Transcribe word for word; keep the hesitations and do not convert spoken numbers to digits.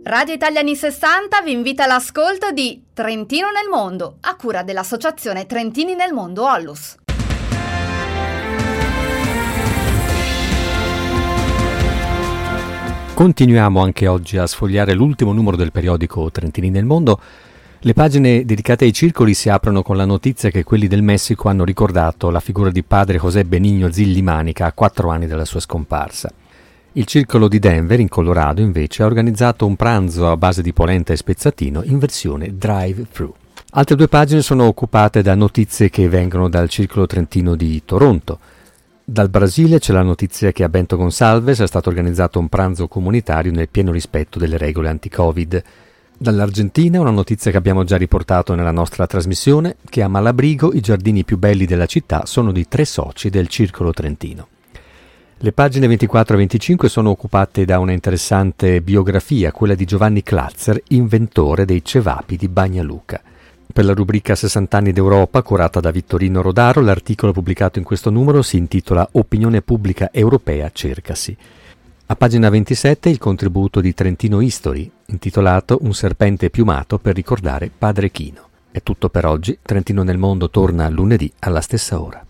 Radio Italia anni sessanta vi invita all'ascolto di Trentino nel mondo, a cura dell'associazione Trentini nel mondo Ollus. Continuiamo anche oggi a sfogliare l'ultimo numero del periodico Trentini nel mondo. Le pagine dedicate ai circoli si aprono con la notizia che quelli del Messico hanno ricordato la figura di padre José Benigno Zillimanica a quattro anni dalla sua scomparsa. Il circolo di Denver, in Colorado, invece, ha organizzato un pranzo a base di polenta e spezzatino in versione drive-thru. Altre due pagine sono occupate da notizie che vengono dal circolo trentino di Toronto. Dal Brasile c'è la notizia che a Bento Gonçalves è stato organizzato un pranzo comunitario nel pieno rispetto delle regole anti-Covid. Dall'Argentina una notizia che abbiamo già riportato nella nostra trasmissione, che a Malabrigo i giardini più belli della città sono di tre soci del circolo trentino. Le pagine ventiquattro e venticinque sono occupate da una interessante biografia, quella di Giovanni Clatzer, inventore dei cevapi di Bagnaluca. Per la rubrica sessanta anni d'Europa, curata da Vittorino Rodaro, l'articolo pubblicato in questo numero si intitola Opinione pubblica europea cercasi. A pagina ventisette il contributo di Trentino History, intitolato Un serpente piumato per ricordare Padre Chino. È tutto per oggi, Trentino nel mondo torna lunedì alla stessa ora.